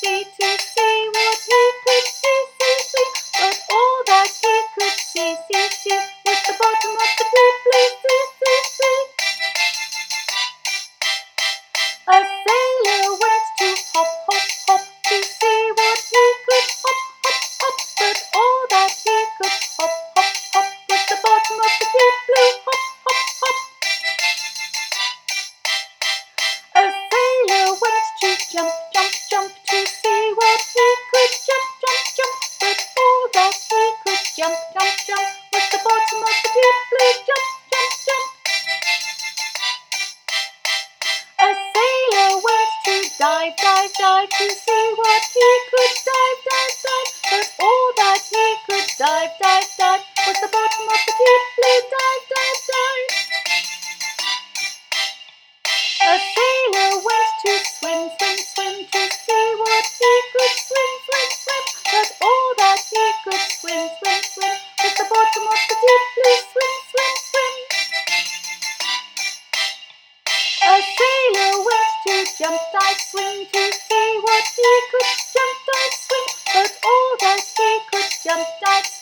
see what he could see. But all that he could see was the bottom of the deep blue sea. A sailor went to hop to see what he could hop. But all that he could hop was the bottom of the deep blue hop. A sailor went to jump to see what he could jump. But all that he could jump was the bottom of the deep blue jump. A sailor went to dive to see what he could dive. But all that he could dive was the bottom of the deep blue dive. A sailor went to swim to see what he could swim. But all that he could swim was the bottom of the deep blue swim. A sailor went to jump, dive, swim to see what he could jump, dive, swim. But all that he could jump, dive,